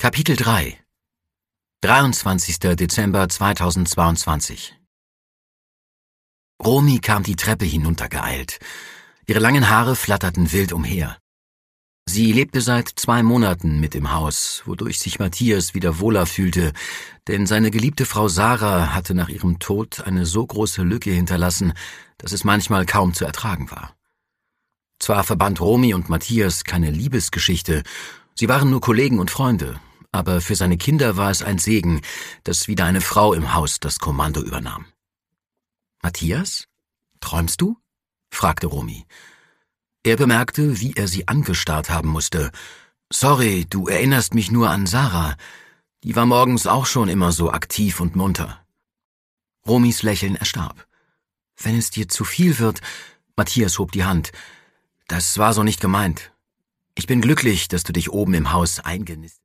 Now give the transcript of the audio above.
Kapitel 3 23. Dezember 2022 Romy kam die Treppe hinuntergeeilt. Ihre langen Haare flatterten wild umher. Sie lebte seit 2 Monaten mit im Haus, wodurch sich Matthias wieder wohler fühlte, denn seine geliebte Frau Sarah hatte nach ihrem Tod eine so große Lücke hinterlassen, dass es manchmal kaum zu ertragen war. Zwar verband Romy und Matthias keine Liebesgeschichte, sie waren nur Kollegen und Freunde, aber für seine Kinder war es ein Segen, dass wieder eine Frau im Haus das Kommando übernahm. »Matthias, träumst du?« fragte Romy. Er bemerkte, wie er sie angestarrt haben musste. »Sorry, du erinnerst mich nur an Sarah. Die war morgens auch schon immer so aktiv und munter.« Romys Lächeln erstarb. »Wenn es dir zu viel wird«, Matthias hob die Hand, »das war so nicht gemeint. Ich bin glücklich, dass du dich oben im Haus eingenistet